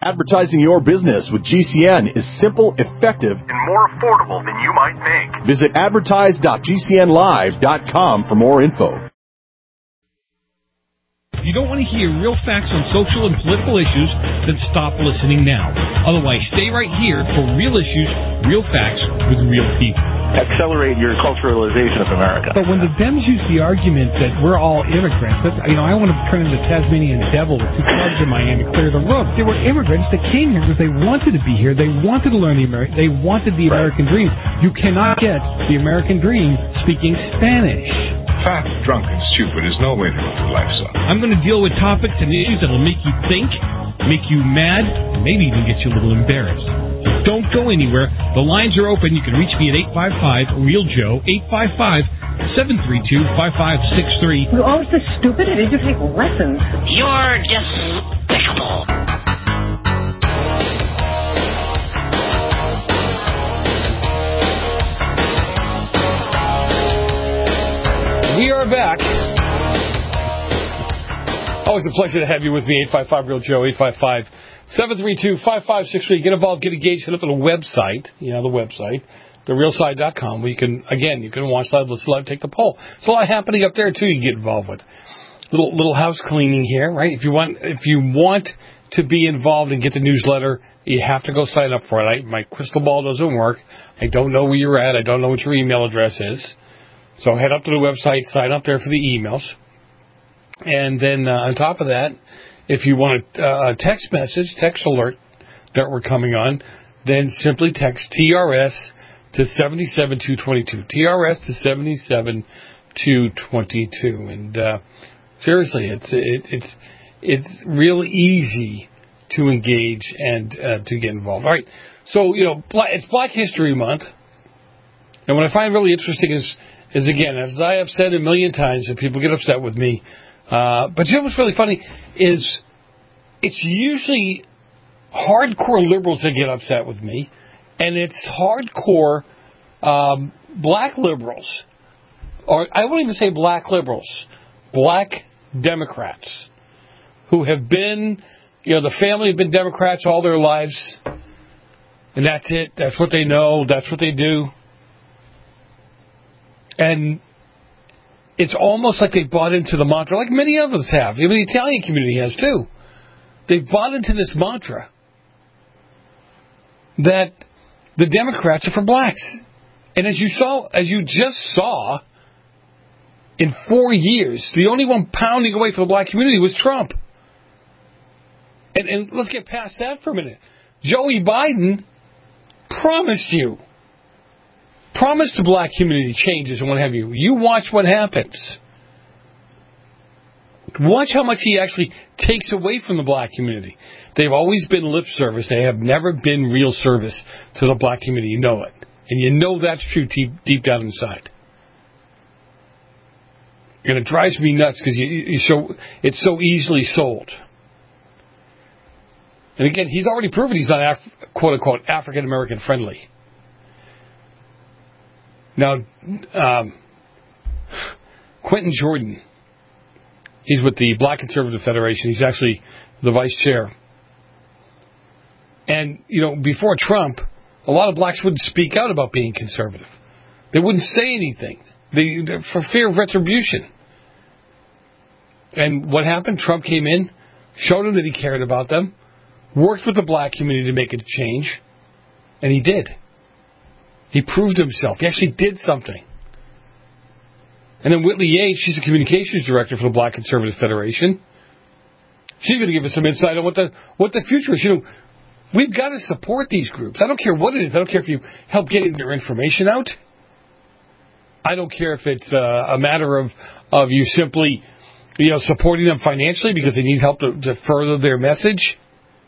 Advertising your business with GCN is simple, effective, and more affordable than you might think. Visit advertise.gcnlive.com for more info. If you don't want to hear real facts on social and political issues, then stop listening now. Otherwise, stay right here for real issues, real facts with real people. Accelerate your culturalization of America. But when the Dems use the argument that we're all immigrants, I want to turn into Tasmanian devil with 2 clubs in Miami, clear the road. There were immigrants that came here because they wanted to be here. They wanted to learn they wanted the American dream. You cannot get the American dream speaking Spanish. Fat, drunk, and stupid is no way to live life, son. I'm going to deal with topics and issues that will make you think, make you mad, and maybe even get you a little embarrassed. Don't go anywhere. The lines are open. You can reach me at 855-REAL-JOE, 855-732-5563. You're always so stupid. I need to take lessons. You're despicable. We are back. Always a pleasure to have you with me. 855-REAL-JOE, 855-732-5563. Get involved, get engaged, hit up on the website. The website, therealside.com, where you can watch live, listen live, take the poll. There's a lot happening up there, too, you can get involved with. Little house cleaning here, right? If you want to be involved and get the newsletter, you have to go sign up for it. My crystal ball doesn't work. I don't know where you're at. I don't know what your email address is. So head up to the website, sign up there for the emails. And then on top of that, if you want a text alert that we're coming on, then simply text TRS to 77222. TRS to 77222. And seriously, it's really easy to engage and to get involved. All right. So, it's Black History Month. And what I find really interesting is again, as I have said a million times, and people get upset with me, but what's really funny is it's usually hardcore liberals that get upset with me, and it's hardcore black liberals, or I won't even say black liberals, black Democrats, who have been, the family have been Democrats all their lives, and that's it. That's what they know. That's what they do. And it's almost like they bought into the mantra, like many of us have. Even the Italian community has, too. They've bought into this mantra that the Democrats are for blacks. And as you just saw, in 4 years, the only one pounding away for the black community was Trump. And let's get past that for a minute. Joey Biden promised the black community changes and what have you. You watch what happens. Watch how much he actually takes away from the black community. They've always been lip service. They have never been real service to the black community. You know it. And you know that's true deep down inside. And it drives me nuts because it's so easily sold. And again, he's already proven he's not quote-unquote African-American friendly. Now, Quentin Jordan, he's with the Black Conservative Federation. He's actually the vice chair. And, before Trump, a lot of blacks wouldn't speak out about being conservative. They wouldn't say anything for fear of retribution. And what happened? Trump came in, showed them that he cared about them, worked with the black community to make it change, and he did. He proved himself. He actually did something. And then Whitley Yates, she's the communications director for the Black Conservative Federation. She's going to give us some insight on what the future is. We've got to support these groups. I don't care what it is. I don't care if you help getting their information out. I don't care if it's a matter of you simply, supporting them financially because they need help to further their message.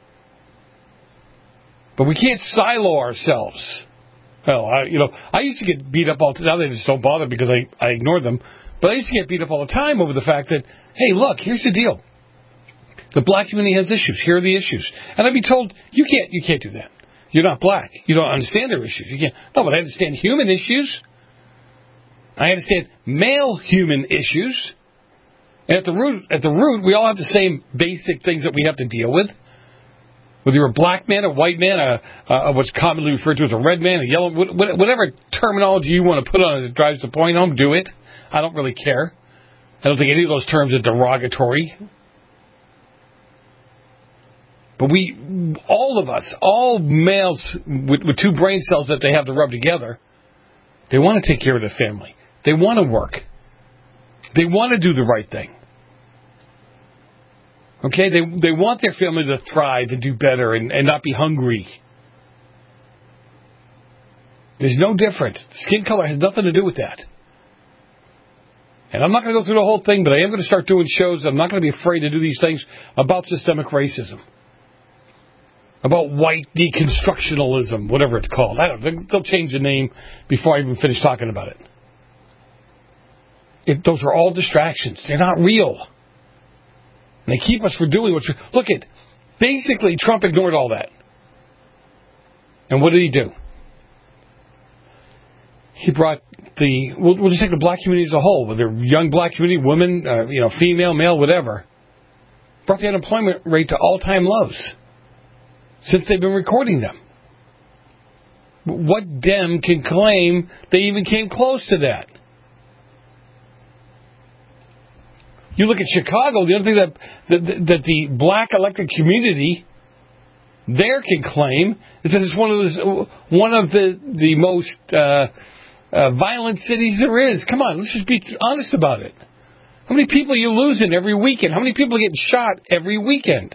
But we can't silo ourselves. Well, I used to get beat up all the time. Now they just don't bother because I ignore them. But I used to get beat up all the time over the fact that, hey, look, here's the deal. The black community has issues. Here are the issues. And I'd be told, you can't do that. You're not black. You don't understand their issues. You can't. No, but I understand human issues. I understand male human issues. And at the root, we all have the same basic things that we have to deal with. Whether you're a black man, a white man, what's commonly referred to as a red man, a yellow, whatever terminology you want to put on it that drives the point home, do it. I don't really care. I don't think any of those terms are derogatory. But all of us, all males with two brain cells that they have to rub together, they want to take care of their family. They want to work. They want to do the right thing. Okay? They want their family to thrive, to do better, and not be hungry. There's no difference. Skin color has nothing to do with that. And I'm not going to go through the whole thing, but I am going to start doing shows. I'm not going to be afraid to do these things about systemic racism. About white deconstructionalism, whatever it's called. I don't know. They'll change the name before I even finish talking about it. Those are all distractions. They're not real. And they keep us from doing what... Look at... Basically, Trump ignored all that. And what did he do? He brought the... We'll just take the black community as a whole, whether young black community, women, female, male, whatever. Brought the unemployment rate to all-time lows. Since they've been recording them. What Dem can claim they even came close to that? You look at Chicago, the other thing that the black elected community there can claim is that it's one of the most violent cities there is. Come on, let's just be honest about it. How many people are you losing every weekend? How many people are getting shot every weekend?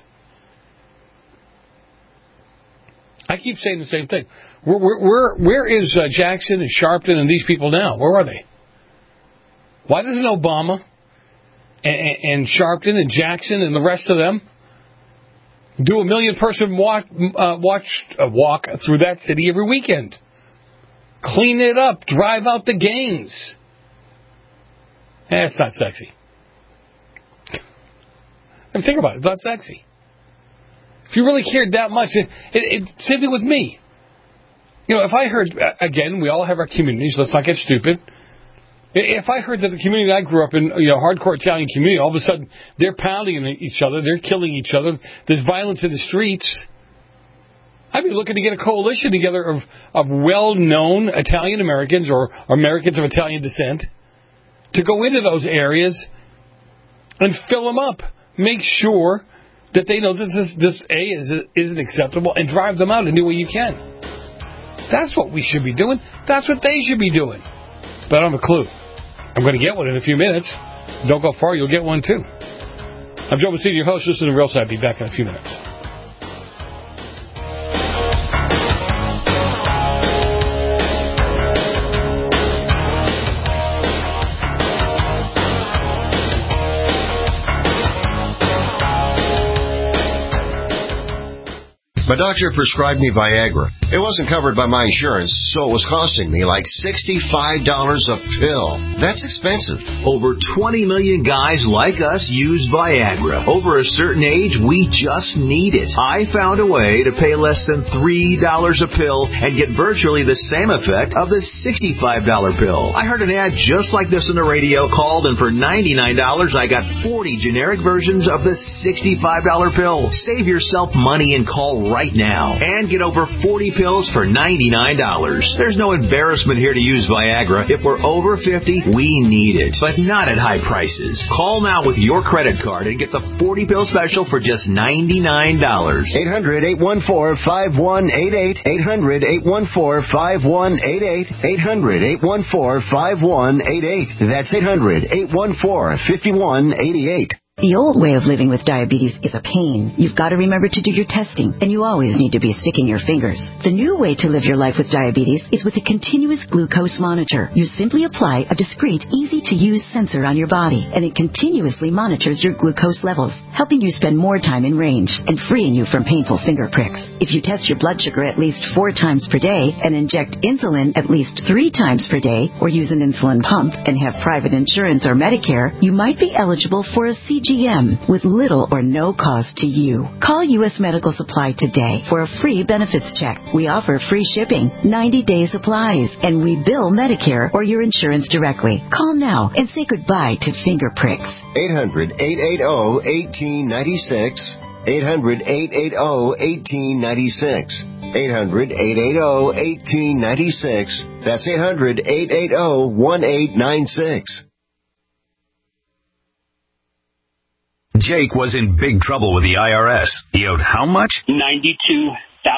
I keep saying the same thing. Where is Jackson and Sharpton and these people now? Where are they? Why doesn't Obama and Sharpton and Jackson and the rest of them do a 1 million person walk through that city every weekend? Clean it up. Drive out the gangs. It's not sexy. I mean, think about it. It's not sexy. If you really cared that much, same thing with me. If I heard, again, we all have our communities, let's not get stupid. If I heard that the community I grew up in, hardcore Italian community, all of a sudden they're pounding each other, they're killing each other, there's violence in the streets, I'd be looking to get a coalition together of well-known Italian Americans or Americans of Italian descent to go into those areas and fill them up. Make sure that they know that this isn't acceptable and drive them out any way you can. That's what we should be doing. That's what they should be doing. But I don't have a clue. I'm going to get one in a few minutes. Don't go far, you'll get one too. I'm Joe Messina, your host. This is The Real Side. I'll be back in a few minutes. My doctor prescribed me Viagra. It wasn't covered by my insurance, so it was costing me like $65 a pill. That's expensive. Over 20 million guys like us use Viagra. Over a certain age, we just need it. I found a way to pay less than $3 a pill and get virtually the same effect of the $65 pill. I heard an ad just like this on the radio, called, and for $99, I got 40 generic versions of the $65 pill. Save yourself money and call right now and get over 40 pills for $99. There's no embarrassment here to use Viagra. If we're over 50, we need it, but not at high prices. Call now with your credit card and get the 40 pill special for just $99. 800-814-5188. 800-814-5188. 800-814-5188. That's 800-814-5188. The old way of living with diabetes is a pain. You've got to remember to do your testing, and you always need to be sticking your fingers. The new way to live your life with diabetes is with a continuous glucose monitor. You simply apply a discreet, easy-to-use sensor on your body, and it continuously monitors your glucose levels, helping you spend more time in range and freeing you from painful finger pricks. If you test your blood sugar at least 4 times per day and inject insulin at least 3 times per day, or use an insulin pump and have private insurance or Medicare, you might be eligible for a CGM with little or no cost to you. Call U.S. Medical Supply today for a free benefits check. We offer free shipping, 90-day supplies, and we bill Medicare or your insurance directly. Call now and say goodbye to finger pricks. 800-880-1896. 800-880-1896. 800-880-1896. That's 800-880-1896. Jake was in big trouble with the IRS. He owed how much? $92,000.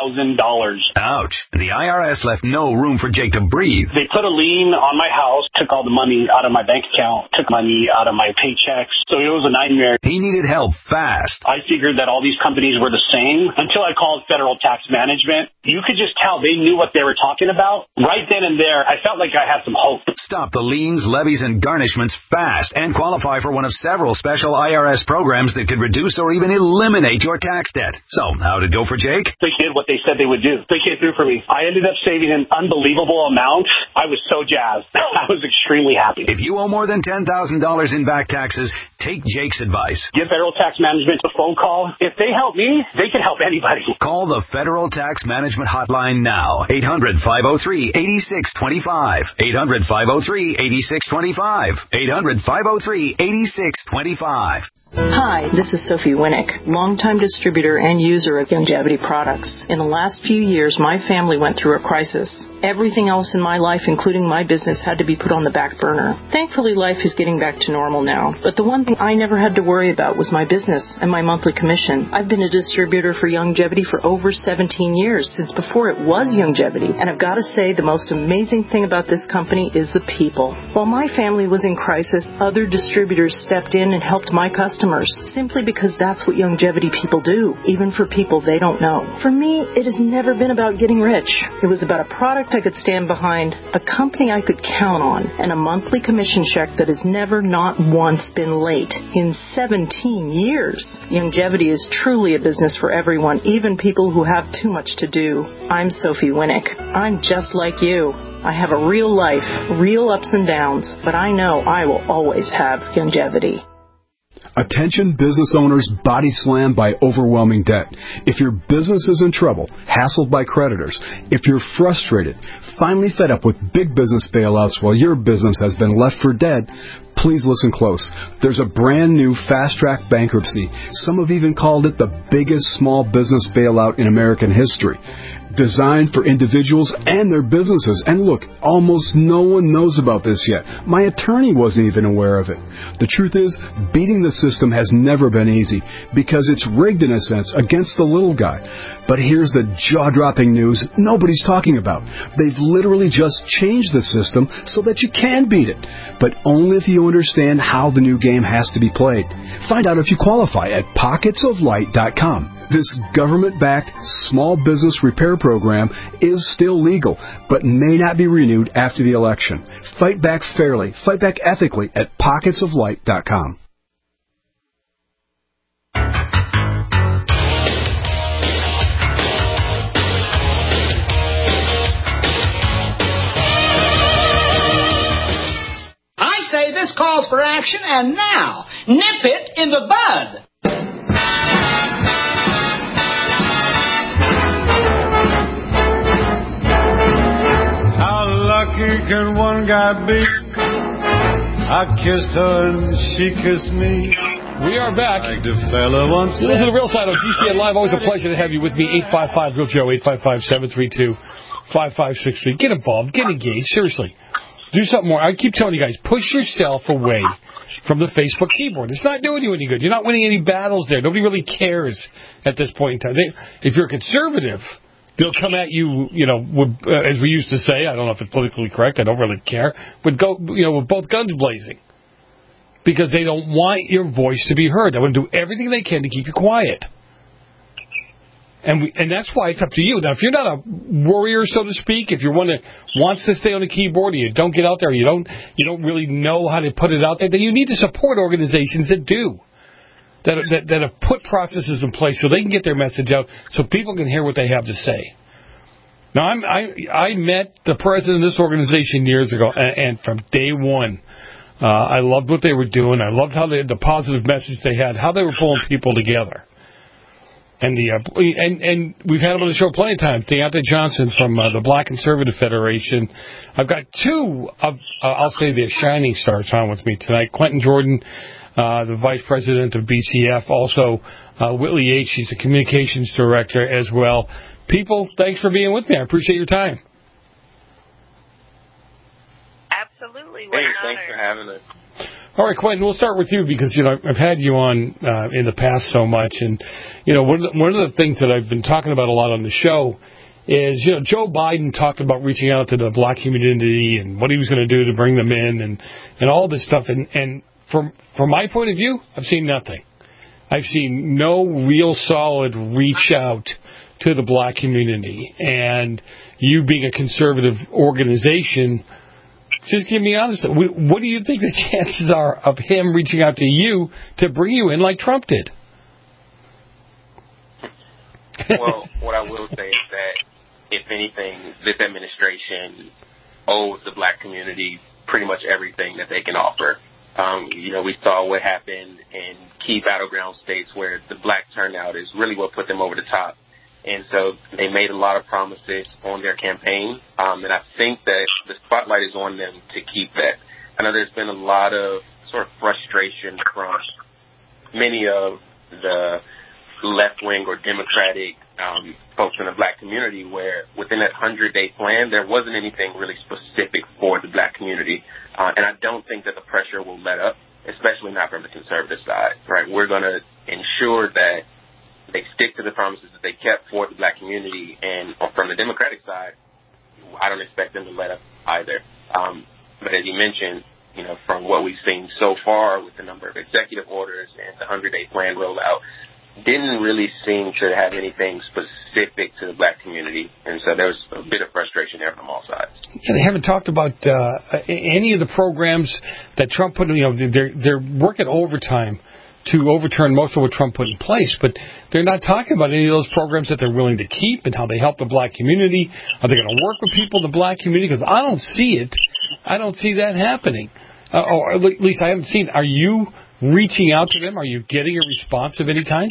Ouch. The IRS left no room for Jake to breathe. They put a lien on my house, took all the money out of my bank account, took money out of my paychecks. So it was a nightmare. He needed help fast. I figured that all these companies were the same until I called Federal Tax Management. You could just tell they knew what they were talking about. Right then and there, I felt like I had some hope. Stop the liens, levies, and garnishments fast and qualify for one of several special IRS programs that could reduce or even eliminate your tax debt. So, how'd it go for Jake? They did what they said they would do. They came through for me. I ended up saving an unbelievable amount. I was so jazzed. I was extremely happy. If you owe more than $10,000 in back taxes, take Jake's advice. Give Federal Tax Management a phone call. If they help me, they can help anybody. Call the Federal Tax Management Hotline now. 800-503-8625. 800-503-8625. 800-503-8625. Hi, this is Sophie Winnick, longtime distributor and user of Youngevity products. In the last few years, my family went through a crisis. Everything else in my life, including my business, had to be put on the back burner. Thankfully, life is getting back to normal now. But the one thing I never had to worry about was my business and my monthly commission. I've been a distributor for Youngevity for over 17 years, since before it was Youngevity. And I've got to say, the most amazing thing about this company is the people. While my family was in crisis, other distributors stepped in and helped my customers, simply because that's what Youngevity people do, even for people they don't know. For me, it has never been about getting rich. It was about a product I could stand behind, a company I could count on, and a monthly commission check that has never, not once, been late in 17 years. Youngevity is truly a business for everyone, even people who have too much to do. I'm Sophie Winnick. I'm just like you. I have a real life, real ups and downs, but I know I will always have Youngevity. Attention business owners body slammed by overwhelming debt. If your business is in trouble, hassled by creditors, if you're frustrated, finally fed up with big business bailouts while your business has been left for dead, please listen close. There's a brand new fast-track bankruptcy. Some have even called it the biggest small business bailout in American history. Designed for individuals and their businesses. And look, almost no one knows about this yet. My attorney wasn't even aware of it. The truth is, beating the system has never been easy because it's rigged in a sense against the little guy. But here's the jaw-dropping news nobody's talking about. They've literally just changed the system so that you can beat it, but only if you understand how the new game has to be played. Find out if you qualify at pocketsoflight.com. This government-backed small business repair program is still legal, but may not be renewed after the election. Fight back fairly, fight back ethically at pocketsoflight.com. I say this calls for action, and now, nip it in the bud. Lucky can one guy be? I kissed her and she kissed me. We are back. Like the fella once said. This is the Real Side of GCN Live. Always a pleasure to have you with me. 855-REAL-JOE, 855-732-5563. Get involved. Get engaged. Seriously. Do something more. I keep telling you guys, push yourself away from the Facebook keyboard. It's not doing you any good. You're not winning any battles there. Nobody really cares at this point in time. If you're conservative, they'll come at you, as we used to say. I don't know if it's politically correct. I don't really care. But with both guns blazing, because they don't want your voice to be heard. They want to do everything they can to keep you quiet. And that's why it's up to you. Now, if you're not a warrior, so to speak, if you're one that wants to stay on the keyboard and you don't get out there, you don't really know how to put it out there, then you need to support organizations that do. That have put processes in place so they can get their message out, so people can hear what they have to say. Now, I met the president of this organization years ago, and from day one, I loved what they were doing. I loved how the positive message they had, how they were pulling people together. And we've had him on the show plenty of times. Deontay Johnson from the Black Conservative Federation. I've got two of, I'll say, the shining stars on with me tonight. Quentin Jordan, the vice president of BCF. Also, Whitley H., he's the communications director as well. People, thanks for being with me. I appreciate your time. Absolutely. Hey, thanks for having us. All right, Quentin, we'll start with you because, I've had you on in the past so much. And, one of the things that I've been talking about a lot on the show is, Joe Biden talked about reaching out to the black community and what he was going to do to bring them in and all this stuff. And from my point of view, I've seen nothing. I've seen no real solid reach out to the black community. And you being a conservative organization, just give me honest. What do you think the chances are of him reaching out to you to bring you in like Trump did? Well, what I will say is that, if anything, this administration owes the black community pretty much everything that they can offer. We saw what happened in key battleground states where the black turnout is really what put them over the top. And so they made a lot of promises on their campaign, and I think that the spotlight is on them to keep that. I know there's been a lot of sort of frustration from many of the left-wing or Democratic folks in the black community where within that 100-day plan, there wasn't anything really specific for the black community. And I don't think that the pressure will let up, especially not from the conservative side, right? We're going to ensure that they stick to the promises that they kept for the black community. And from the Democratic side, I don't expect them to let up either. But as you mentioned, from what we've seen so far with the number of executive orders and the 100-day plan rollout, didn't really seem to have anything specific to the black community. And so there was a bit of frustration there from all sides. Yeah, they haven't talked about any of the programs that Trump put in. They're working overtime to overturn most of what Trump put in place, but they're not talking about any of those programs that they're willing to keep and how they help the black community. Are they going to work with people in the black community? Because I don't see it. I don't see that happening. Or at least I haven't seen. Are you reaching out to them? Are you getting a response of any kind?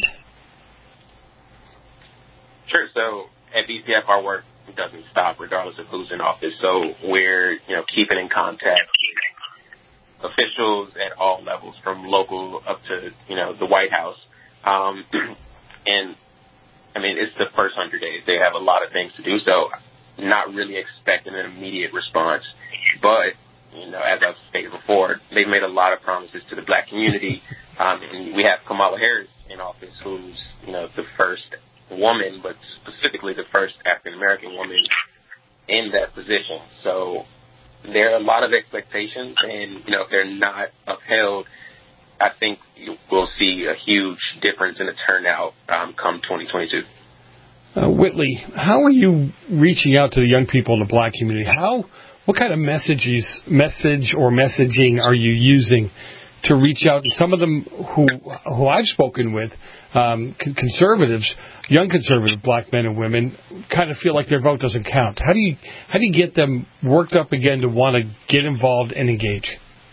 Sure. So at BCF, our work doesn't stop regardless of who's in office. So we're, keeping in contact with officials at all levels, from local up to, the White House. And I mean, it's the first 100 days. They have a lot of things to do. So not really expecting an immediate response. But, as I've stated before, they've made a lot of promises to the black community. And we have Kamala Harris in office, who's, the first woman, but specifically the first African-American woman in that position. So there are a lot of expectations, and, if they're not upheld, I think we'll see a huge difference in the turnout come 2022. Whitley, how are you reaching out to the young people in the black community? What kind of message or messaging are you using to reach out? And some of them who I've spoken with, conservatives, young conservative black men and women, kind of feel like their vote doesn't count. How do you get them worked up again to want to get involved and engage?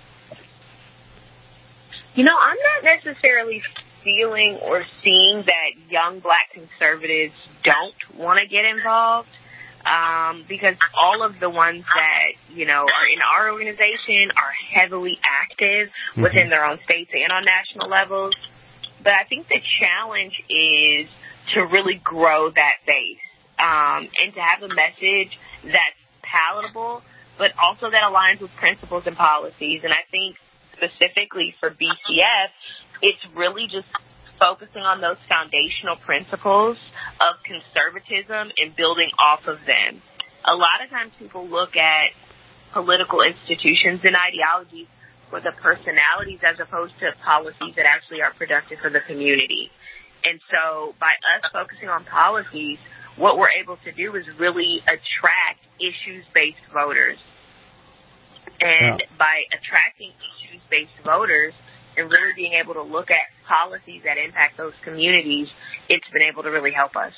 I'm not necessarily feeling or seeing that young black conservatives don't want to get involved. Because all of the ones that, are in our organization are heavily active within their own states and on national levels. But I think the challenge is to really grow that base, and to have a message that's palatable, but also that aligns with principles and policies. And I think specifically for BCF, it's really just focusing on those foundational principles of conservatism and building off of them. A lot of times people look at political institutions and ideologies for the personalities as opposed to policies that actually are productive for the community. And so by us focusing on policies, what we're able to do is really attract issues-based voters. And by attracting issues-based voters, and really being able to look at policies that impact those communities, it's been able to really help us.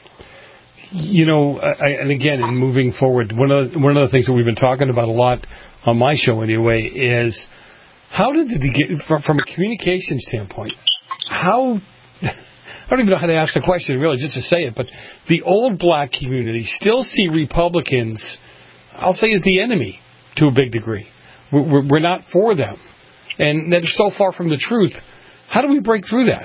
And again, in moving forward, one of the things that we've been talking about a lot on my show anyway is how did it get, from a communication standpoint, I don't even know how to ask the question really, just to say it, but the old black community still see Republicans, I'll say, as the enemy to a big degree. We're not for them. and that is so far from the truth. How do we break through that?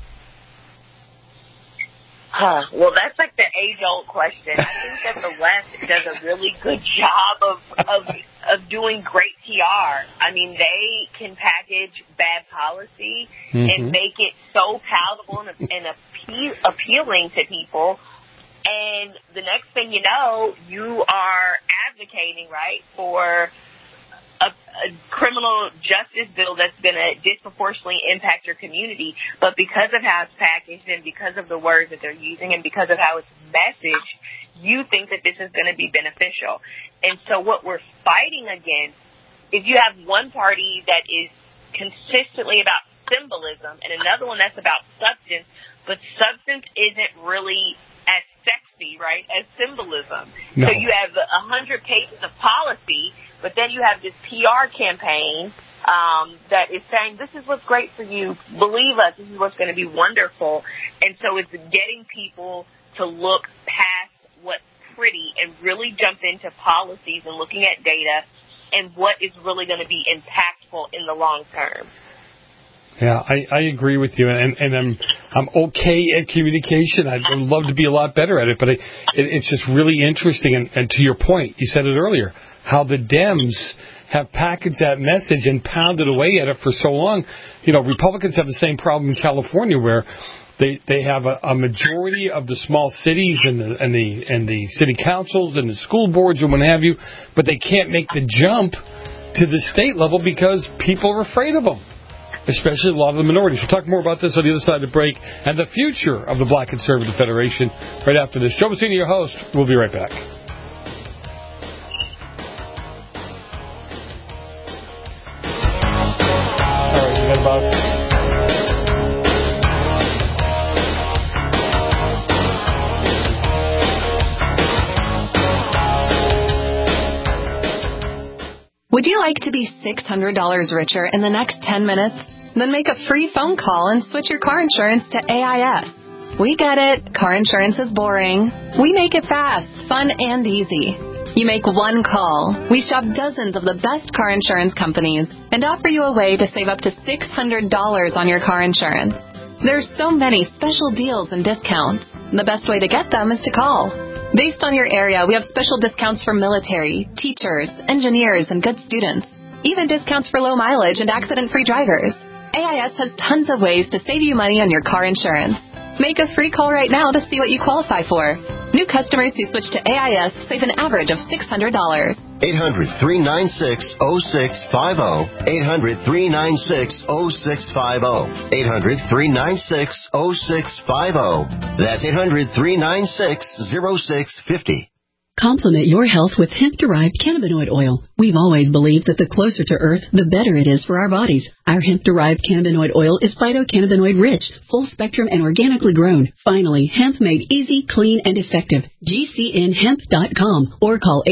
Well, that's like the age-old question. I think that the left does a really good job of doing great PR. I mean, they can package bad policy and make it so palatable and appealing to people. And the next thing you know, you are advocating, right, for a criminal justice bill that's going to disproportionately impact your community. But because of how it's packaged and because of the words that they're using and because of how it's messaged, you think that this is going to be beneficial. And so what we're fighting against is you have one party that is consistently about symbolism and another one that's about substance, but substance isn't really as sexy, right, as symbolism. No. So you have 100 pages of policy, but then you have this PR campaign that is saying, this is what's great for you. Believe us, this is what's going to be wonderful. And so it's getting people to look past what's pretty and really jump into policies and looking at data and what is really going to be impactful in the long term. Yeah, I agree with you, and I'm okay at communication. I'd love to be a lot better at it, but it's just really interesting. And to your point, you said it earlier, how the Dems have packaged that message and pounded away at it for so long. You know, Republicans have the same problem in California, where they have a majority of the small cities and the city councils and the school boards and what have you, but they can't make the jump to the state level because people are afraid of them, especially a lot of the minorities. We'll talk more about this on the other side of the break and the future of the Black Conservative Federation right after this. Joe Messina, your host. We'll be right back. All right, we got about... Would you like to be $600 richer in the next 10 minutes? Then make a free phone call and switch your car insurance to AIS. We get it. Car insurance is boring. We make it fast, fun, and easy. You make one call. We shop dozens of the best car insurance companies and offer you a way to save up to $600 on your car insurance. There's so many special deals and discounts. The best way to get them is to call. Based on your area, we have special discounts for military, teachers, engineers, and good students. Even discounts for low mileage and accident-free drivers. AIS has tons of ways to save you money on your car insurance. Make a free call right now to see what you qualify for. New customers who switch to AIS save an average of $600. 800-396-0650. 800-396-0650. 800-396-0650. That's 800-396-0650. Complement your health with hemp-derived cannabinoid oil. We've always believed that the closer to Earth, the better it is for our bodies. Our hemp-derived cannabinoid oil is phytocannabinoid-rich, full-spectrum, and organically grown. Finally, hemp made easy, clean, and effective. GCNhemp.com or call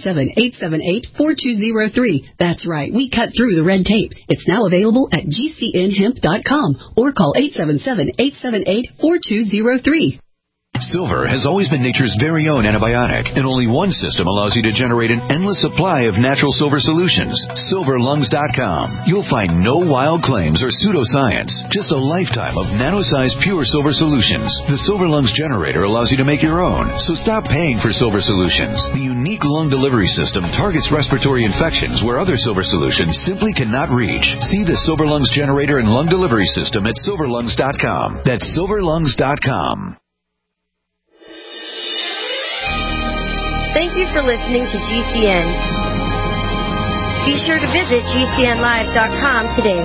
877-878-4203. That's right, we cut through the red tape. It's now available at GCNhemp.com or call 877-878-4203. Silver has always been nature's very own antibiotic, and only one system allows you to generate an endless supply of natural silver solutions. SilverLungs.com. You'll find no wild claims or pseudoscience, just a lifetime of nano-sized pure silver solutions. The Silver Lungs generator allows you to make your own, so stop paying for silver solutions. The unique lung delivery system targets respiratory infections where other silver solutions simply cannot reach. See the Silver Lungs generator and lung delivery system at SilverLungs.com. That's SilverLungs.com. Thank you for listening to GCN. Be sure to visit GCNlive.com today.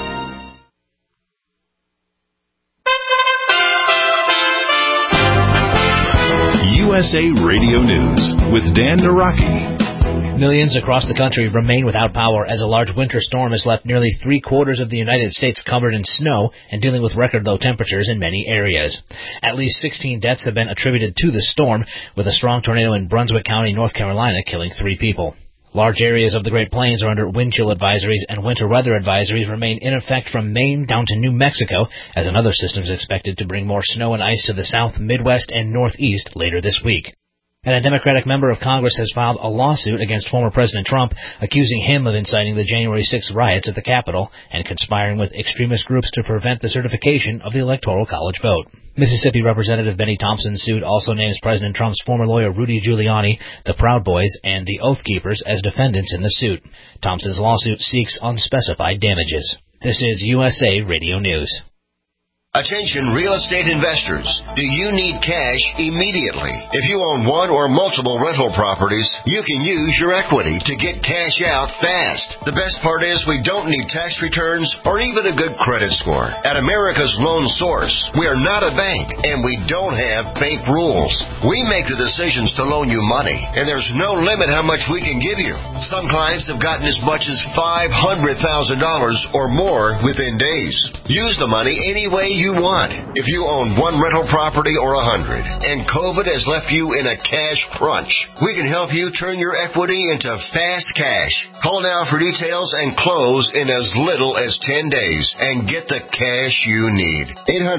USA Radio News with Dan Naraki. Millions across the country remain without power as a large winter storm has left nearly 3/4 of the United States covered in snow and dealing with record low temperatures in many areas. At least 16 deaths have been attributed to the storm, with a strong tornado in Brunswick County, North Carolina, killing 3 people. Large areas of the Great Plains are under wind chill advisories, and winter weather advisories remain in effect from Maine down to New Mexico, as another system is expected to bring more snow and ice to the south, Midwest, and Northeast later this week. And a Democratic member of Congress has filed a lawsuit against former President Trump, accusing him of inciting the January 6th riots at the Capitol and conspiring with extremist groups to prevent the certification of the Electoral College vote. Mississippi Representative Benny Thompson's suit also names President Trump's former lawyer Rudy Giuliani, the Proud Boys, and the Oath Keepers as defendants in the suit. Thompson's lawsuit seeks unspecified damages. This is USA Radio News. Attention real estate investors. Do you need cash immediately? If you own one or multiple rental properties, you can use your equity to get cash out fast. The best part is we don't need tax returns or even a good credit score. At America's Loan Source, we are not a bank and we don't have bank rules. We make the decisions to loan you money, and there's no limit how much we can give you. Some clients have gotten as much as $500,000 or more within days. Use the money any way you want. If you own one rental property or 100 and COVID has left you in a cash crunch, we can help you turn your equity into fast cash. Call now for details and close in as little as 10 days and get the cash you need.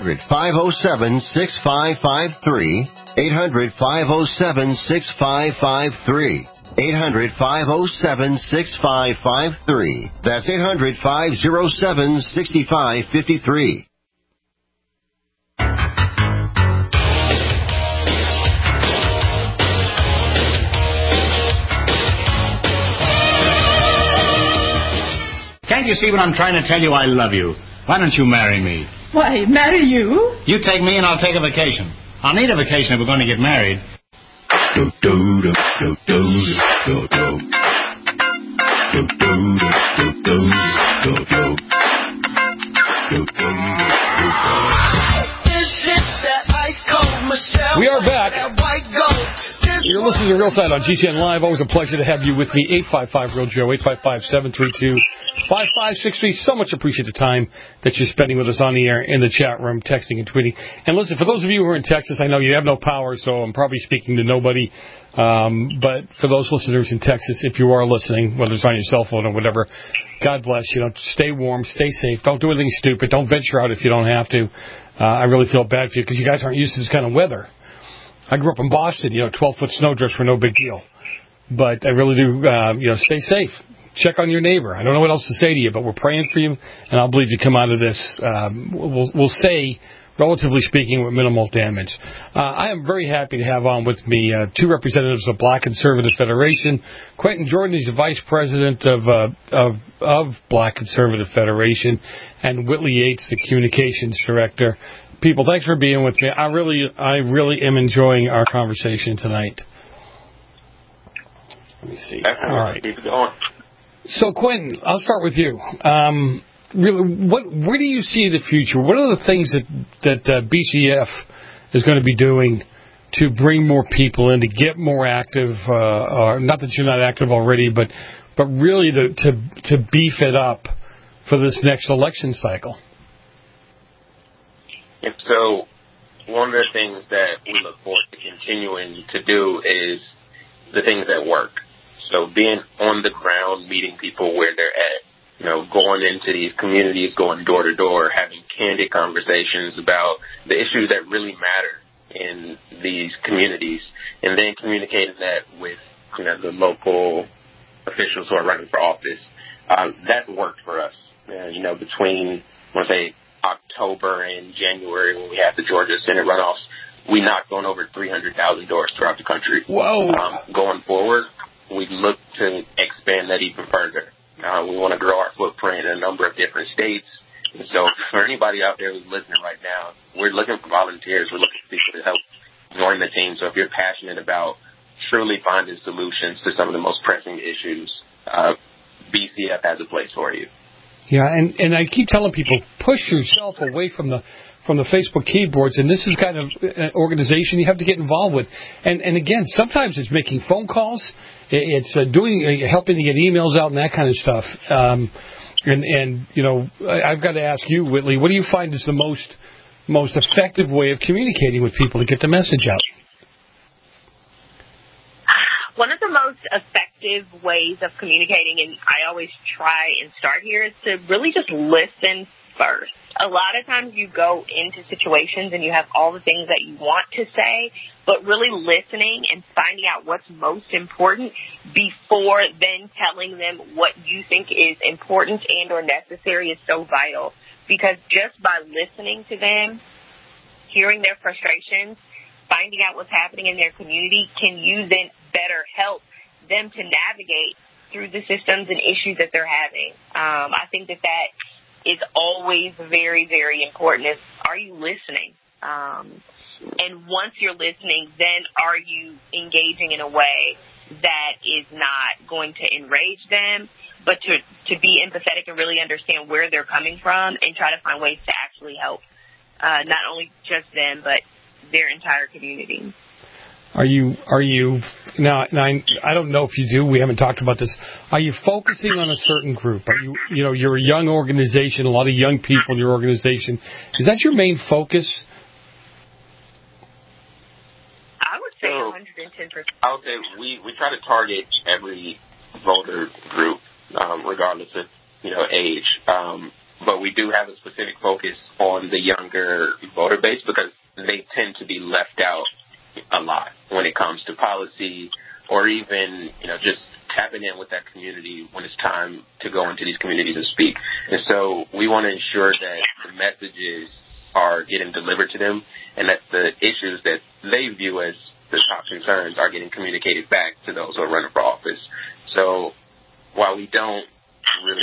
800-507-6553. 800-507-6553. 800-507-6553. That's 800-507-6553. Can't you see what I'm trying to tell you? I love you. Why don't you marry me? Why, marry you? You take me and I'll take a vacation. I'll need a vacation if we're going to get married. We are back. You're listening to Real Side on GCN Live. Always a pleasure to have you with me. 855-REAL-JOE, 855-732-5563. So much appreciate the time that you're spending with us on the air, in the chat room, texting and tweeting. And listen, for those of you who are in Texas, I know you have no power, so I'm probably speaking to nobody. But for those listeners in Texas, if you are listening, whether it's on your cell phone or whatever, God bless you. Stay warm, stay safe. Don't do anything stupid. Don't venture out if you don't have to. I really feel bad for you because you guys aren't used to this kind of weather. I grew up in Boston, 12-foot snowdrifts were no big deal. But I really do, stay safe. Check on your neighbor. I don't know what else to say to you, but we're praying for you, and I'll believe you come out of this, we'll say, relatively speaking, with minimal damage. I am very happy to have on with me two representatives of Black Conservative Federation. Quentin Jordan is the Vice President of Black Conservative Federation, and Whitley Yates, the Communications Director. People, thanks for being with me. I really am enjoying our conversation tonight. Let me see. All right. Keep it going. So, Quentin, I'll start with you. Really, where do you see the future? What are the things that BCF is going to be doing to bring more people in, to get more active? Not that you're not active already, but really to beef it up for this next election cycle. And so one of the things that we look forward to continuing to do is the things that work. So being on the ground, meeting people where they're at, going into these communities, going door to door, having candid conversations about the issues that really matter in these communities, and then communicating that with, the local officials who are running for office. That worked for us, between, October and January when we had the Georgia Senate runoffs, we knocked on over 300,000 doors throughout the country. Whoa. Going forward, we look to expand that even further. We want to grow our footprint in a number of different states. And so for anybody out there who's listening right now, we're looking for volunteers. We're looking for people to help join the team. So if you're passionate about truly finding solutions to some of the most pressing issues, BCF has a place for you. Yeah, and I keep telling people, push yourself away from the Facebook keyboards, and this is kind of an organization you have to get involved with. And again, sometimes it's making phone calls, it's helping to get emails out and that kind of stuff. I've got to ask you, Whitley, what do you find is the most effective way of communicating with people to get the message out? One of the most effective ways of communicating, and I always try and start here, is to really just listen first. A lot of times you go into situations and you have all the things that you want to say, but really listening and finding out what's most important before then telling them what you think is important and or necessary is so vital. Because just by listening to them, hearing their frustrations, finding out what's happening in their community, can you then better help them to navigate through the systems and issues that they're having. I think that is always very, very important. Are you listening? And once you're listening, then are you engaging in a way that is not going to enrage them, but to be empathetic and really understand where they're coming from and try to find ways to actually help not only just them, but their entire community. Are you now? I don't know if you do. We haven't talked about this. Are you focusing on a certain group? Are you're a young organization, a lot of young people in your organization. Is that your main focus? I would say 110%. I would say we try to target every voter group, regardless of age. But we do have a specific focus on the younger voter base because they tend to be left out a lot when it comes to policy or even, just tapping in with that community when it's time to go into these communities and speak. And so we want to ensure that the messages are getting delivered to them and that the issues that they view as the top concerns are getting communicated back to those who are running for office. So while we don't really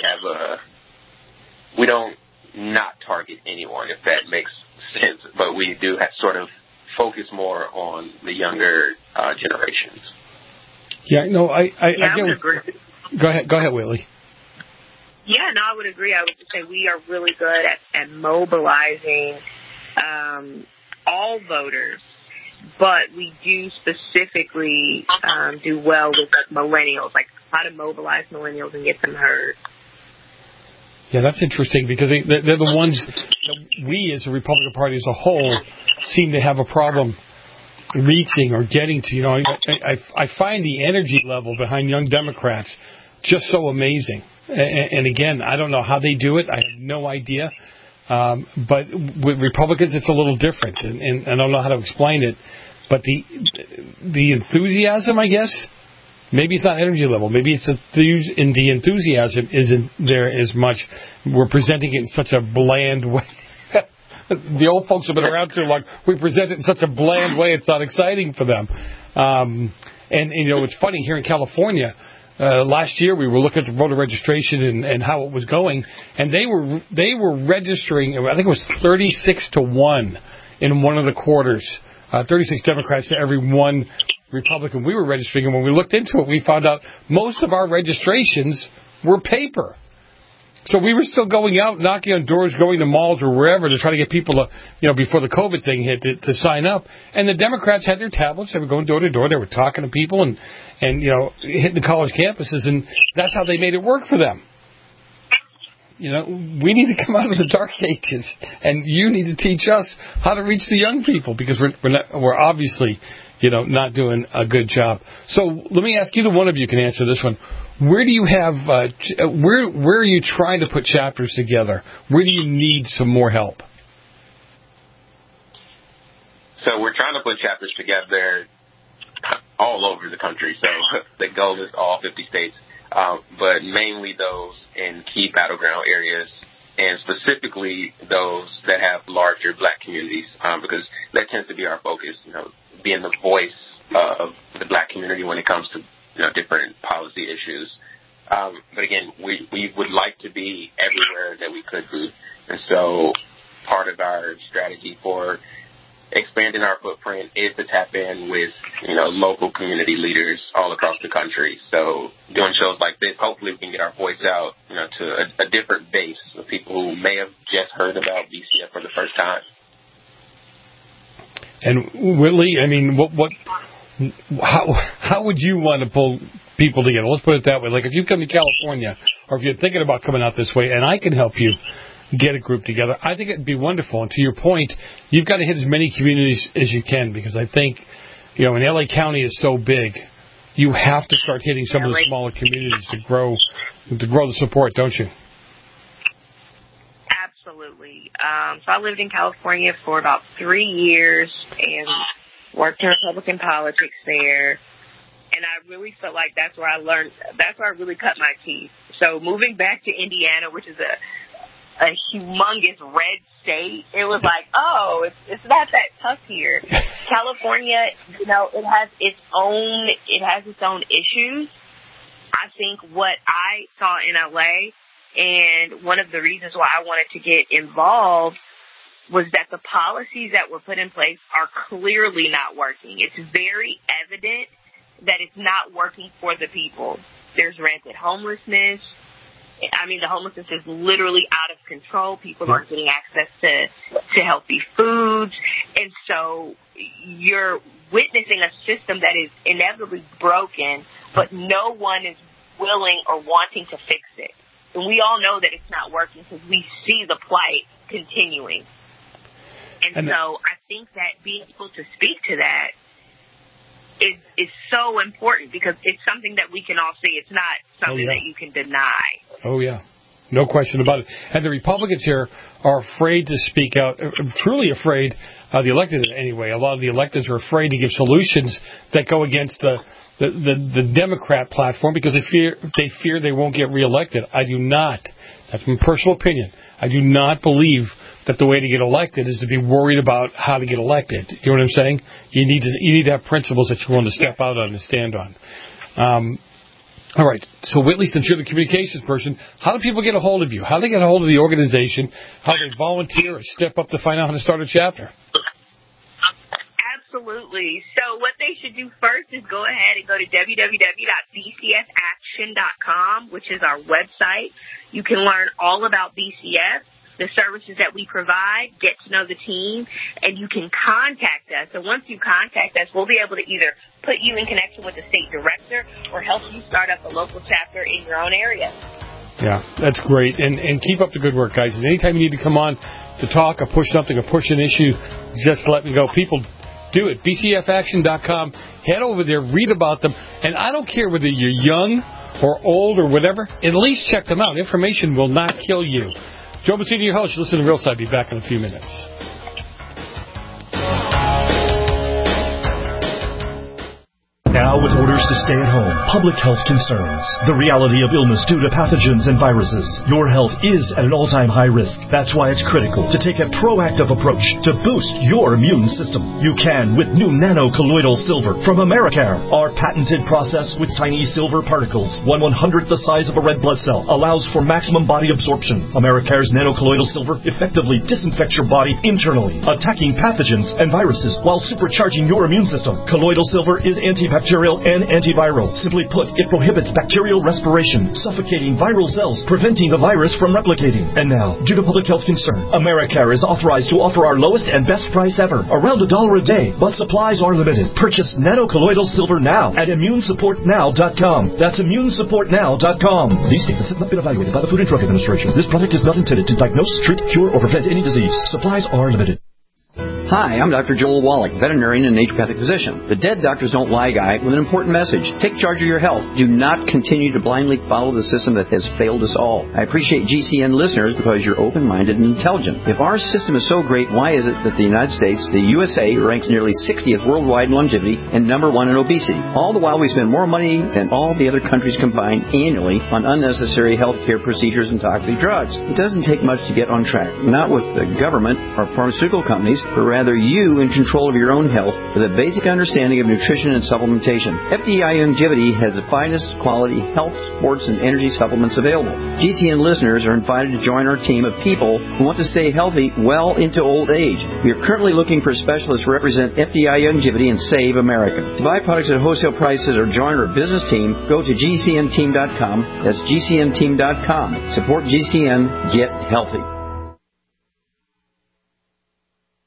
we don't not target anyone, if that makes sense, but we do sort of focus more on the younger generations. Yeah, no, I would agree. Go ahead, Willie. Yeah, no, I would agree. I would just say we are really good at mobilizing all voters, but we do specifically do well with millennials, like how to mobilize millennials and get them heard. Yeah, that's interesting because they're the ones that we as the Republican Party as a whole seem to have a problem reaching or getting to. I find the energy level behind young Democrats just so amazing. And again, I don't know how they do it. I have no idea. But with Republicans, it's a little different. And I don't know how to explain it. But the enthusiasm, I guess, maybe it's not energy level. Maybe it's the enthusiasm isn't there as much. We're presenting it in such a bland way. The old folks have been around too long. We present it in such a bland way, it's not exciting for them. And it's funny, here in California, last year we were looking at the voter registration and how it was going, and they were registering, I think it was 36-1 in one of the quarters. 36 Democrats to every one Republican we were registering, and when we looked into it, we found out most of our registrations were paper. So we were still going out, knocking on doors, going to malls or wherever to try to get people to, before the COVID thing hit, to sign up. And the Democrats had their tablets. They were going door to door. They were talking to people and hitting the college campuses, and that's how they made it work for them. We need to come out of the dark ages, and you need to teach us how to reach the young people because we're obviously, not doing a good job. So let me ask you, the one of you can answer this one. Where do you have, where are you trying to put chapters together? Where do you need some more help? So we're trying to put chapters together all over the country. So the goal is all 50 states, but mainly those in key battleground areas and specifically those that have larger black communities, because that tends to be our focus, being the voice of the black community when it comes to different policy issues. But again, we would like to be everywhere that we could be. And so part of our strategy for expanding our footprint is to tap in with, local community leaders all across the country. So doing shows like this, hopefully we can get our voice out, to a different base of people who may have just heard about BCF for the first time. And Whitley, how would you want to pull people together? Let's put it that way. Like if you come to California or if you're thinking about coming out this way and I can help you get a group together, I think it'd be wonderful. And to your point, you've got to hit as many communities as you can because I think, and LA County is so big, you have to start hitting some of the smaller communities to grow the support, don't you? Absolutely. So I lived in California for about 3 years and worked in Republican politics there. And I really felt like that's where I really cut my teeth. So moving back to Indiana, which is a humongous red state, it was like, oh, it's not that tough here. California, it has its own issues. I think what I saw in LA, and one of the reasons why I wanted to get involved, was that the policies that were put in place are clearly not working. It's very evident that it's not working for the people. There's rampant homelessness. I mean, the homelessness is literally out of control. People aren't getting access to healthy foods. And so you're witnessing a system that is inevitably broken, but no one is willing or wanting to fix it. And we all know that it's not working because we see the plight continuing. And so I think that being able to speak to that is so important because it's something that we can all see. It's not something that you can deny. Oh, yeah. No question about it. And the Republicans here are afraid to speak out, truly afraid, the elected anyway. A lot of the electeds are afraid to give solutions that go against the Democrat platform because they fear they won't get reelected. I do not. That's my personal opinion. I do not believe that the way to get elected is to be worried about how to get elected. You know what I'm saying? You need to have principles that you want to step out on and stand on. All right. So, Whitley, since you're the communications person, how do people get a hold of you? How do they get a hold of the organization? How do they volunteer or step up to find out how to start a chapter? Absolutely. So what they should do first is go ahead and go to www.bcsaction.com, which is our website. You can learn all about BCS, the services that we provide, get to know the team, and you can contact us. So once you contact us, we'll be able to either put you in connection with the state director or help you start up a local chapter in your own area. Yeah, that's great. And keep up the good work, guys. And anytime you need to come on to talk or push something or push an issue, just let me go. People, do it. BCFaction.com. Head over there, read about them. And I don't care whether you're young or old or whatever, at least check them out. Information will not kill you. Joe Mancini, your host. Listen to Real Side. Be back in a few minutes. Now with orders to stay at home, public health concerns, the reality of illness due to pathogens and viruses, your health is at an all-time high risk. That's why it's critical to take a proactive approach to boost your immune system. You can with new nano-colloidal silver from Americare. Our patented process with tiny silver particles, 1/100th the size of a red blood cell, allows for maximum body absorption. Americare's nano-colloidal silver effectively disinfects your body internally, attacking pathogens and viruses while supercharging your immune system. Colloidal silver is antibacterial and antiviral. Simply put, it prohibits bacterial respiration, suffocating viral cells, preventing the virus from replicating. And now, due to public health concern, Americare is authorized to offer our lowest and best price ever, around $1 a day, but supplies are limited. Purchase nano-colloidal silver now at immunesupportnow.com. That's immunesupportnow.com. These statements have not been evaluated by the Food and Drug Administration. This product is not intended to diagnose, treat, cure, or prevent any disease. Supplies are limited. Hi, I'm Dr. Joel Wallach, veterinarian and naturopathic physician. The Dead Doctors Don't Lie guy with an important message. Take charge of your health. Do not continue to blindly follow the system that has failed us all. I appreciate GCN listeners because you're open-minded and intelligent. If our system is so great, why is it that the United States, the USA, ranks nearly 60th worldwide in longevity and number 1 in obesity? All the while we spend more money than all the other countries combined annually on unnecessary health care procedures and toxic drugs. It doesn't take much to get on track. Not with the government or pharmaceutical companies, but rather you in control of your own health with a basic understanding of nutrition and supplementation. FDI Longevity has the finest quality health, sports, and energy supplements available. GCN listeners are invited to join our team of people who want to stay healthy well into old age. We are currently looking for specialists to represent FDI Longevity and Save America. To buy products at wholesale prices or join our business team, go to GCNteam.com. That's GCNteam.com. Support GCN. Get healthy.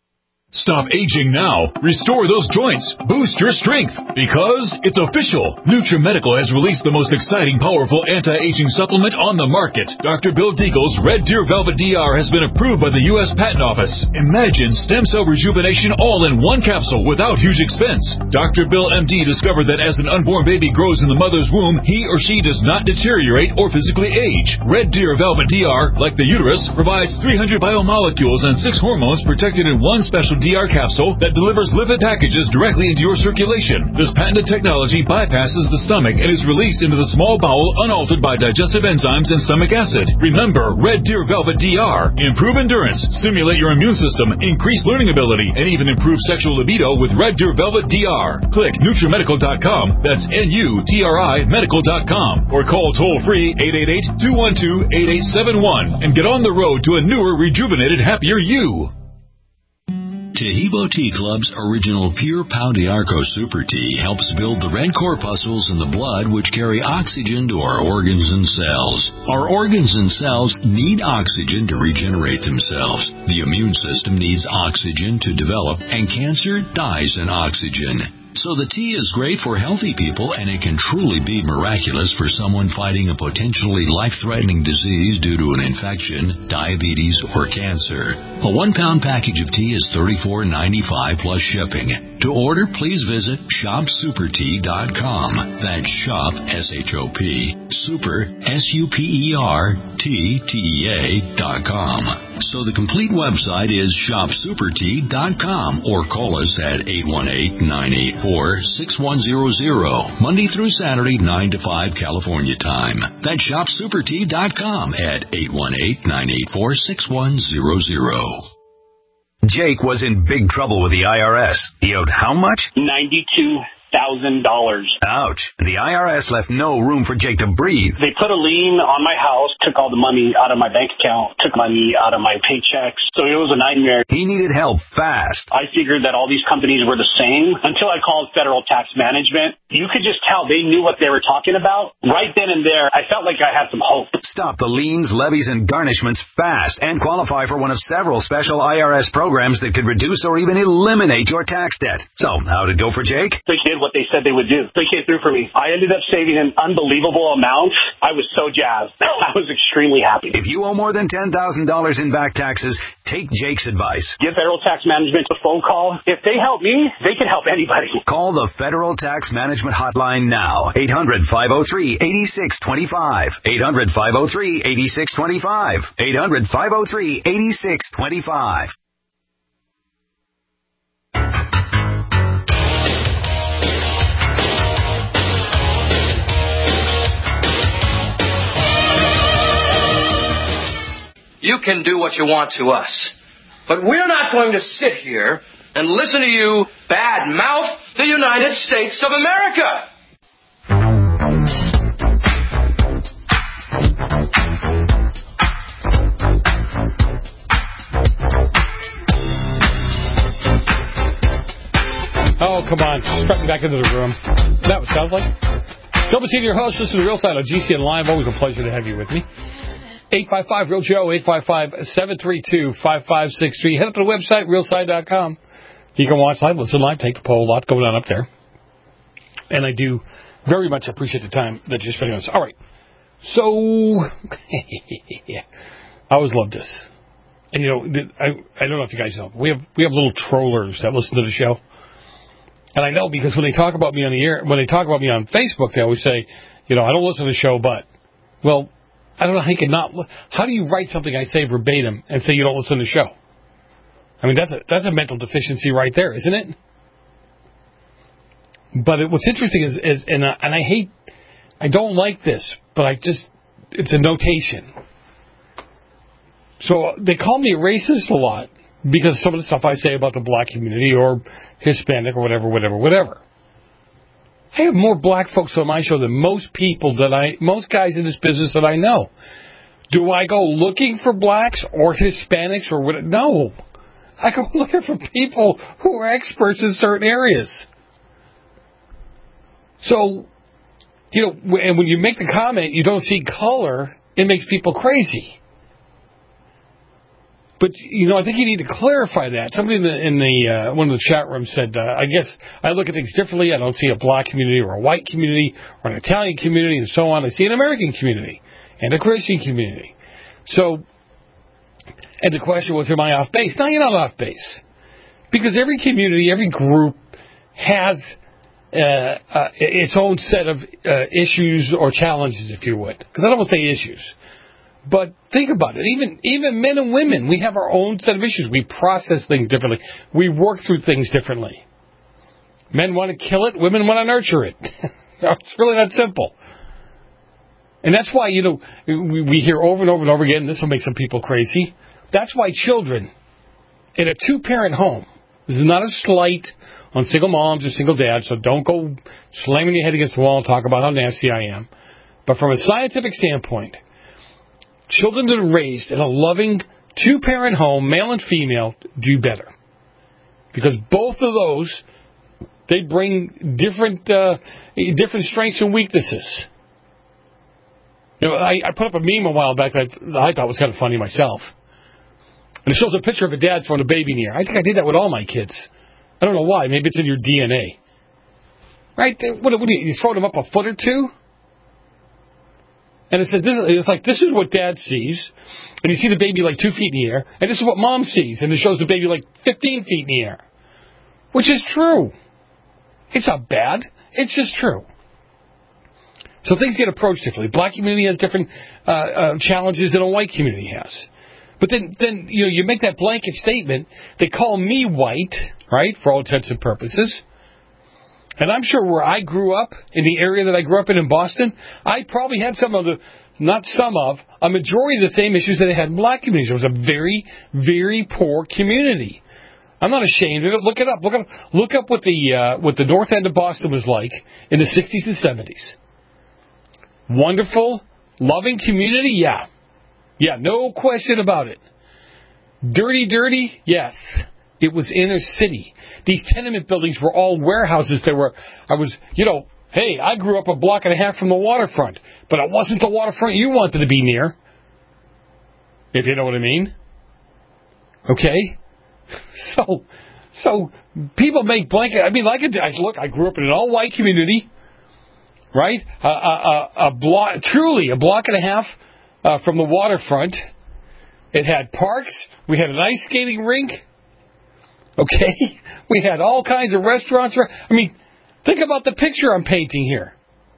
Stop aging now. Restore those joints. Boost your strength. Because it's official. NutriMedical has released the most exciting, powerful anti-aging supplement on the market. Dr. Bill Deagle's Red Deer Velvet DR has been approved by the U.S. Patent Office. Imagine stem cell rejuvenation all in one capsule without huge expense. Dr. Bill MD discovered that as an unborn baby grows in the mother's womb, he or she does not deteriorate or physically age. Red Deer Velvet DR, like the uterus, provides 300 biomolecules and 6 hormones protected in one special DR capsule that delivers lipid packages directly into your circulation. This patented technology bypasses the stomach and is released into the small bowel unaltered by digestive enzymes and stomach acid. Remember, Red Deer Velvet DR. Improve endurance, stimulate your immune system, increase learning ability, and even improve sexual libido with Red Deer Velvet DR. Click NutriMedical.com, that's NUTRI Medical.com, or call toll-free 888-212-8871 and get on the road to a newer, rejuvenated, happier you. Tahibo Tea Club's original Pure Pau d'Arco Super Tea helps build the red corpuscles in the blood which carry oxygen to our organs and cells. Our organs and cells need oxygen to regenerate themselves. The immune system needs oxygen to develop, and cancer dies in oxygen. So the tea is great for healthy people, and it can truly be miraculous for someone fighting a potentially life-threatening disease due to an infection, diabetes, or cancer. A 1-pound package of tea is $34.95 plus shipping. To order, please visit shopsupertea.com. That's shop, S-H-O-P, super, SUPERTEA.com. So the complete website is shopsupertea.com, or call us at 818-984-6100, Monday through Saturday, 9 to 5 California time. That's shopsupertea.com at 818-984-6100. Jake was in big trouble with the IRS. He owed how much? $92,000. Ouch. The IRS left no room for Jake to breathe. They put a lien on my house, took all the money out of my bank account, took money out of my paychecks. So it was a nightmare. He needed help fast. I figured that all these companies were the same until I called Federal Tax Management. You could just tell they knew what they were talking about. Right then and there, I felt like I had some hope. Stop the liens, levies, and garnishments fast and qualify for one of several special IRS programs that could reduce or even eliminate your tax debt. So, how'd it go for Jake? They did what they said they would do. They came through for me. I ended up saving an unbelievable amount. I was so jazzed. I was extremely happy. If you owe more than $10,000 in back taxes, take Jake's advice. Give Federal Tax Management a phone call. If they help me, they can help anybody. Call the Federal Tax Management Hotline now. 800-503-8625. 800-503-8625. 800-503-8625. You can do what you want to us. But we're not going to sit here and listen to you bad-mouth the United States of America. Oh, come on. Strutting back into the room. That what it sounds like. Joe Messina, your host. Listen to Real Side on GCN Live. Always a pleasure to have you with me. 855-REAL-JOE, 855-732-5563. Head up to the website, realside.com. You can watch live, listen live, take a poll, a lot going on up there. And I do very much appreciate the time that you're spending on this. All right. So, I always love this. And, you know, I don't know if you guys know, we have little trollers that listen to the show. And I know because when they talk about me on the air, when they talk about me on Facebook, they always say, you know, I don't listen to the show, but, well, I don't know how you can not. How do you write something I say verbatim and say you don't listen to the show? I mean, that's a mental deficiency right there, isn't it? But what's interesting is and I don't like this, but it's a notation. So they call me a racist a lot because of some of the stuff I say about the black community or Hispanic or whatever. I have more black folks on my show than most guys in this business that I know. Do I go looking for blacks or Hispanics or what? No. I go looking for people who are experts in certain areas. So, you know, and when you make the comment, you don't see color, it makes people crazy. But, I think you need to clarify that. Somebody in the one of the chat rooms said, I guess I look at things differently. I don't see a black community or a white community or an Italian community and so on. I see an American community and a Christian community. So, and the question was, am I off base? No, you're not off base. Because every community, every group has its own set of issues or challenges, if you would. Because I don't want to say issues. But think about it. Even men and women, we have our own set of issues. We process things differently. We work through things differently. Men want to kill it. Women want to nurture it. It's really that simple. And that's why, we hear over and over and over again, this will make some people crazy. That's why children in a two-parent home, this is not a slight on single moms or single dads, so don't go slamming your head against the wall and talk about how nasty I am. But from a scientific standpoint, children that are raised in a loving two-parent home, male and female, do better. Because both of those, they bring different strengths and weaknesses. I put up a meme a while back that I thought was kind of funny myself. And it shows a picture of a dad throwing a baby in the air. I think I did that with all my kids. I don't know why. Maybe it's in your DNA. Right? What you throw them up a foot or two? And it said, this is what dad sees. And you see the baby like 2 feet in the air. And this is what mom sees. And it shows the baby like 15 feet in the air. Which is true. It's not bad. It's just true. So things get approached differently. Black community has different challenges than a white community has. But then you make that blanket statement. They call me white, right, for all intents and purposes. And I'm sure where I grew up, in the area that I grew up in Boston, I probably had a majority of the same issues that they had in black communities. It was a very, very poor community. I'm not ashamed of it. Look it up. Look up what the north end of Boston was like in the 60s and 70s. Wonderful, loving community, yeah. Yeah, no question about it. Dirty, yes. It was inner city. These tenement buildings were all warehouses. I grew up a block and a half from the waterfront, but it wasn't the waterfront you wanted to be near, if you know what I mean. Okay? So people make blanket. I grew up in an all-white community, right? A block and a half from the waterfront. It had parks. We had an ice skating rink. Okay? We had all kinds of restaurants. Think about the picture I'm painting here.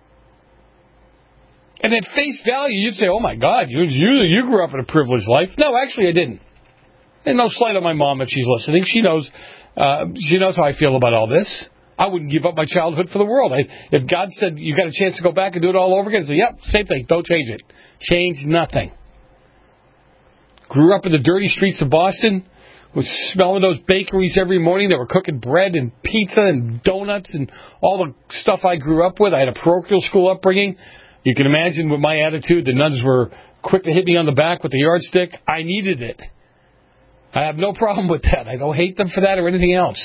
And at face value, you'd say, oh my God, you grew up in a privileged life. No, actually I didn't. And no slight on my mom if she's listening. She knows how I feel about all this. I wouldn't give up my childhood for the world. If God said you got a chance to go back and do it all over again, I'd say, yep, same thing. Don't change it. Change nothing. Grew up in the dirty streets of Boston, was smelling those bakeries every morning that were cooking bread and pizza and donuts and all the stuff I grew up with. I had a parochial school upbringing. You can imagine with my attitude, the nuns were quick to hit me on the back with the yardstick. I needed it. I have no problem with that. I don't hate them for that or anything else.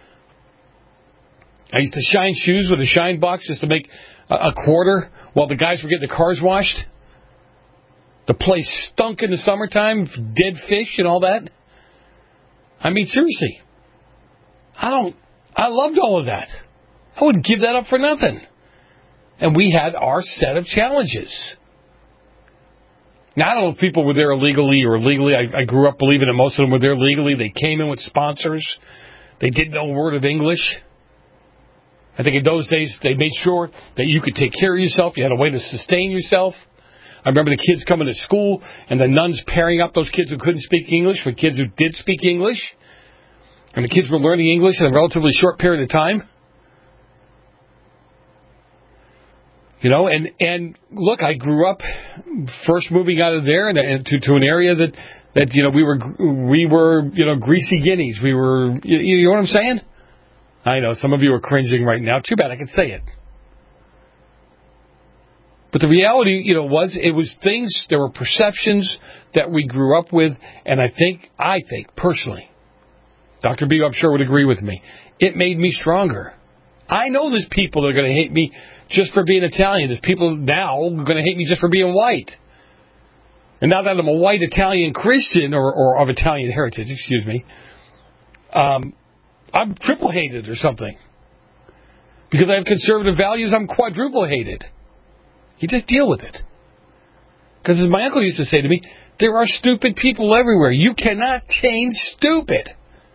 I used to shine shoes with a shine box just to make a quarter while the guys were getting the cars washed. The place stunk in the summertime, dead fish and all that. Seriously. I loved all of that. I wouldn't give that up for nothing. And we had our set of challenges. Now, I don't know if people were there illegally or legally. I grew up believing that most of them were there legally. They came in with sponsors. They didn't know a word of English. I think in those days, they made sure that you could take care of yourself. You had a way to sustain yourself. I remember the kids coming to school and the nuns pairing up those kids who couldn't speak English with kids who did speak English. And the kids were learning English in a relatively short period of time. And look, I grew up first moving out of there and to an area that we were greasy guineas. We were, you know what I'm saying? I know some of you are cringing right now. Too bad I could say it. But the reality, it was things, there were perceptions that we grew up with, and I think personally, Dr. B, I'm sure would agree with me, it made me stronger. I know there's people that are going to hate me just for being Italian. There's people now going to hate me just for being white. And now that I'm a white Italian Christian, or of Italian heritage, excuse me, I'm triple hated or something. Because I have conservative values, I'm quadruple hated. You just deal with it. Because as my uncle used to say to me, there are stupid people everywhere. You cannot change stupid.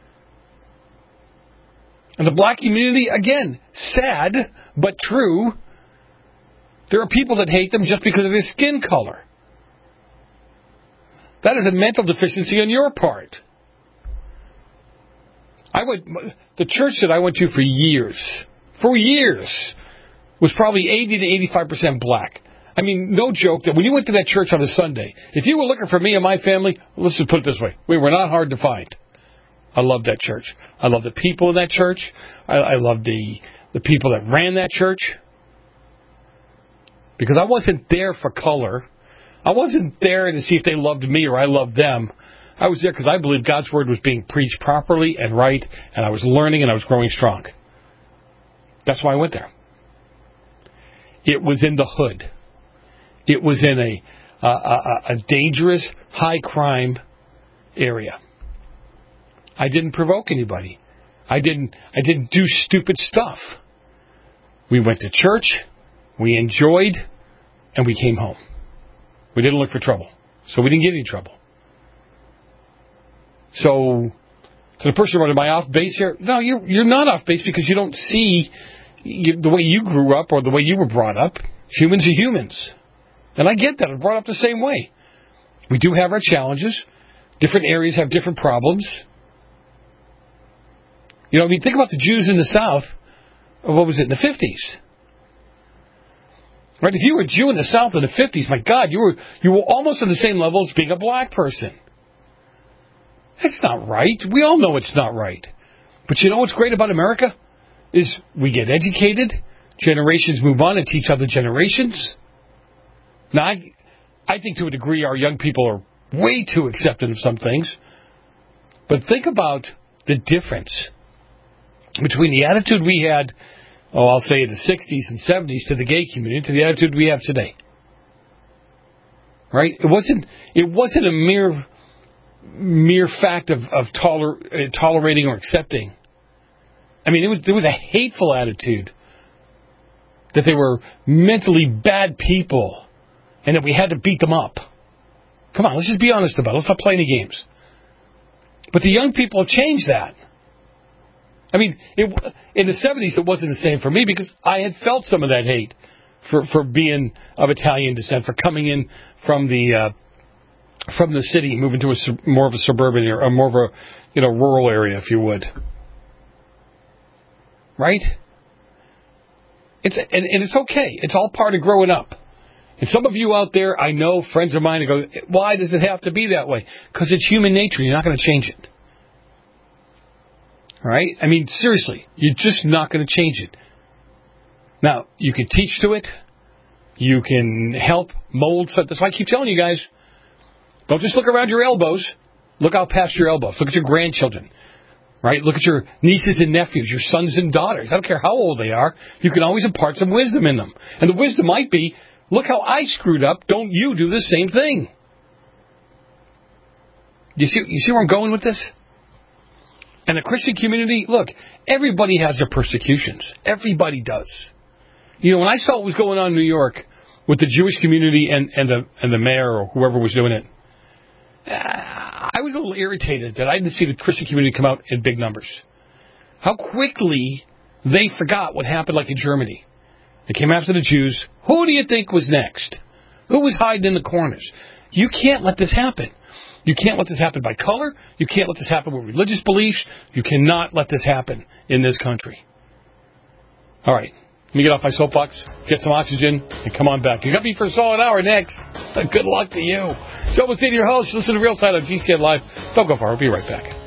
And the black community, again, sad but true. There are people that hate them just because of their skin color. That is a mental deficiency on your part. The church that I went to for years, was probably 80 to 85% black. I mean, no joke that when you went to that church on a Sunday, if you were looking for me and my family, let's just put it this way, we were not hard to find. I loved that church. I loved the people in that church. I loved the people that ran that church. Because I wasn't there for color. I wasn't there to see if they loved me or I loved them. I was there because I believed God's Word was being preached properly and right, and I was learning and I was growing strong. That's why I went there. It was in the hood. It was in a dangerous, high-crime area. I didn't provoke anybody. I didn't do stupid stuff. We went to church, we enjoyed, and we came home. We didn't look for trouble, so we didn't get any trouble. So, to the person running, am I off base here? No, you're not off base because you don't see the way you grew up or the way you were brought up. Humans are humans. And I get that. I'm brought up the same way. We do have our challenges. Different areas have different problems. You know, I mean, think about the Jews in the South. What was it, in the 50s? Right? If you were a Jew in the South in the 50s, my God, you were almost on the same level as being a black person. That's not right. We all know it's not right. But you know what's great about America? Is we get educated, generations move on and teach other generations. Now, I think to a degree our young people are way too accepting of some things. But think about the difference between the attitude we had, I'll say in the 60s and 70s to the gay community, to the attitude we have today. Right? It wasn't a mere fact of tolerating or accepting. I mean, there was a hateful attitude that they were mentally bad people and that we had to beat them up. Come on, let's just be honest about it. Let's not play any games. But the young people have changed that. I mean, in the 70s it wasn't the same for me because I had felt some of that hate for being of Italian descent, for coming in from the city, moving to more of a suburban area, or more of a rural area, if you would. Right? It's okay. It's all part of growing up. And some of you out there, I know, friends of mine, go, why does it have to be that way? Because it's human nature. You're not going to change it. All right? I mean, seriously, you're just not going to change it. Now, you can teach to it. You can help mold something. That's why I keep telling you guys, don't just look around your elbows. Look out past your elbows. Look at your grandchildren. Right? Look at your nieces and nephews, your sons and daughters. I don't care how old they are. You can always impart some wisdom in them. And the wisdom might be, look how I screwed up. Don't you do the same thing? You see where I'm going with this? And the Christian community, look, everybody has their persecutions. Everybody does. You know, when I saw what was going on in New York with the Jewish community and the mayor or whoever was doing it, I was a little irritated that I didn't see the Christian community come out in big numbers. How quickly they forgot what happened, like in Germany. They came after the Jews. Who do you think was next? Who was hiding in the corners? You can't let this happen. You can't let this happen by color. You can't let this happen with religious beliefs. You cannot let this happen in this country. All right. Let me get off my soapbox, get some oxygen, and come on back. You got me for a solid hour next. Good luck to you. Joe Messina, your host. Listen to Real Side on GCN Live. Don't go far. I'll be right back.